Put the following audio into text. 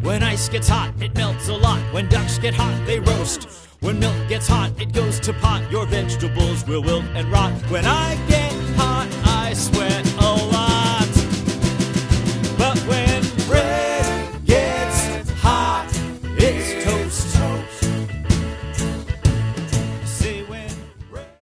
When ice gets hot, it melts a lot. When ducks get hot, they roast. When milk gets hot, it goes to pot. Your vegetables will wilt and rot. When I get hot, I sweat.